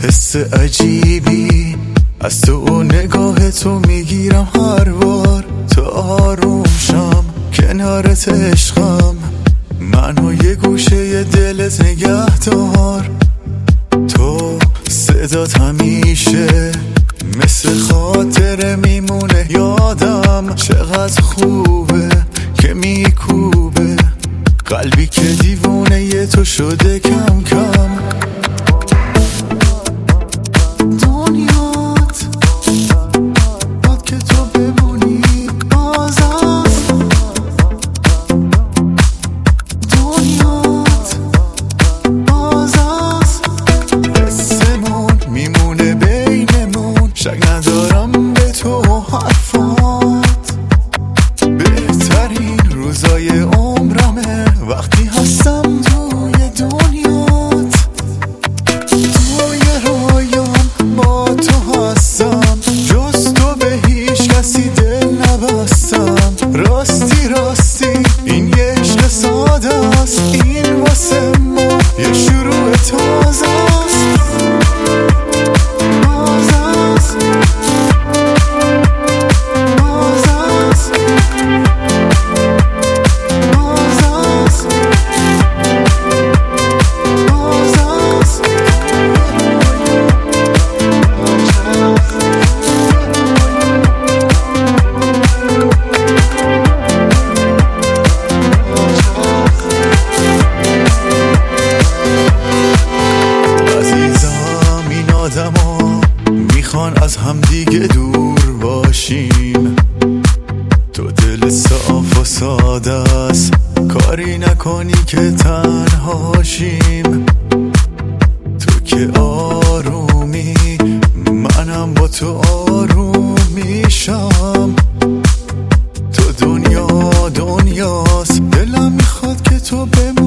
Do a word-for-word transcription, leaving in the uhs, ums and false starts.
حس عجیبی از تو و نگاه تو میگیرم هر بار تو آروم شم کنارت عشقم، منو یه گوشه دلت نگه دار. تو صدات همیشه مثل خاطره میمونه یادم، چقدر خوبه که میکوبه قلبی که دیوونه ی تو شده کم کم. شک ندارم به تو حرفات، بهترین روزای عمرمه وقتی هستم توی دنیات. توی رویام با تو هستم، جز تو به هیچ کسی دل نبستم. راستی راستی این یه عشق ساده است، این واسه ما یه شروع تازه است. میخوان از هم دیگه دور باشیم، تو دل صاف و ساده است، کاری نکنی که تنهاشیم. تو که آرومی منم با تو آروم میشم. تو دنیا دنیاست، دلم میخواد که تو بمونی.